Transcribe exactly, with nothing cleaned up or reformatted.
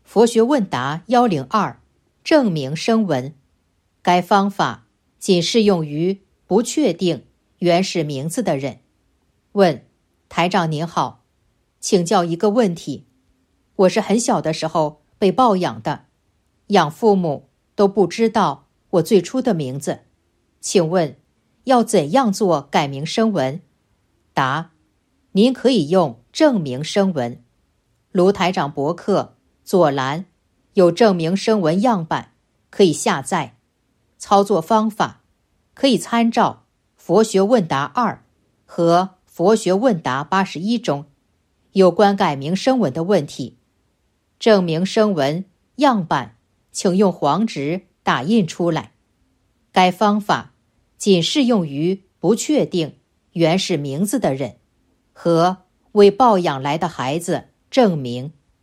佛学问答一零二证明声闻。该方法仅适用于不确定原始名字的人。问：台长您好，请教一个问题。我是很小的时候被抱养的，养父母都不知道我最初的名字，请问要怎样做改名声闻？答：您可以用证明声闻。卢台长博客左栏有证明声闻样板，可以下载。操作方法可以参照佛学问答二和佛学问答八十一中有关改名声闻的问题。证明声闻样板请用黄纸打印出来。该方法仅适用于不确定原始名字的人和为抱养来的孩子证明